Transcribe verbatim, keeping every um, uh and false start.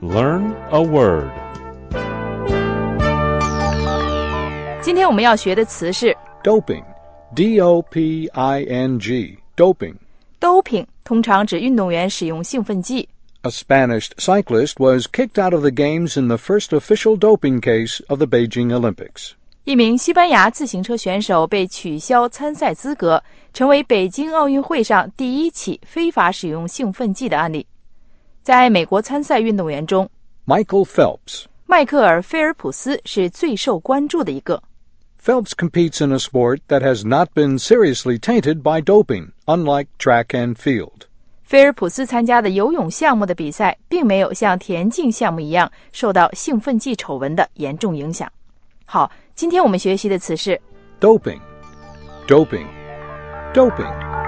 Learn a word. 今天我们要学的词是 Doping, D O P I N G, doping. doping 通常指运动员使用兴奋剂。 A Spanish cyclist was kicked out of the games in the first official doping case of the Beijing Olympics. 一名西班牙自行车选手被取消参赛资格，成为北京奥运会上第一起非法使用兴奋剂的案例。在美国参赛运动员中 Michael Phelps. 迈克尔·菲尔普斯是最受关注的一个。 Phelps competes in a sport that has not been seriously tainted by doping, unlike track and field. 菲尔普斯参加的游泳项目的比赛并没有像田径项目一样受到兴奋剂丑闻的严重影响。好，今天我们学习的词是 Doping, doping, doping.